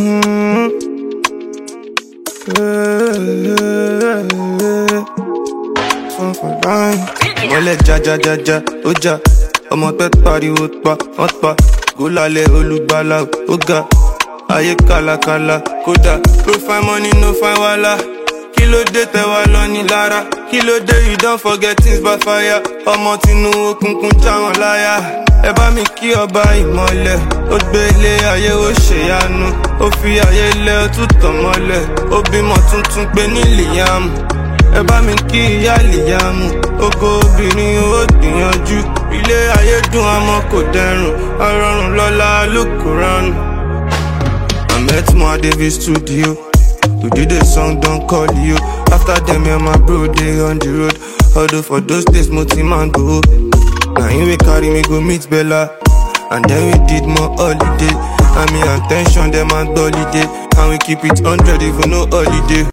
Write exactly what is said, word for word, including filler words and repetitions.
Mm-hmm. Fun for life. Mọ́lẹ̀ jajajaja, ó jà. Ọmọ pẹ́ pariwo pa, wọ́n pa. Gólálẹ̀ olùgbàlà, ó ga. Ayé kàlàkàlà, kódà. No find money, no find wàhálà. Kí ló dé tẹ́ wá lọ ní lára? Kí ló dé you don't forget things by fire? Ọmọ tinú òkùnkùn já wọn láyà. Ẹ bá mi kí ọba ìmọ̀lẹ̀. Ó gbé ilé ayé ó ṣèyanu. Ó fi ayé ilẹ̀ ó tún tàn mọ́lẹ̀. Ó bímọ tuntun pé ní Liam. Ẹ bá mi kí ìyá Liam. Ògo obìnrin ó gbìyànjú. Ilé ayé dùn àmọ́ kò dẹrùn. Ọrọ̀run lọ́la lókùránù. I met my David studio. We did a song, don't call you. After them, yeah, my bro, they on the road. Although for those days, multi man go. Now he we carry me go meet Bella. And then we did more holiday. And me and tension, them and holiday. And we keep it one hundred, even no holiday.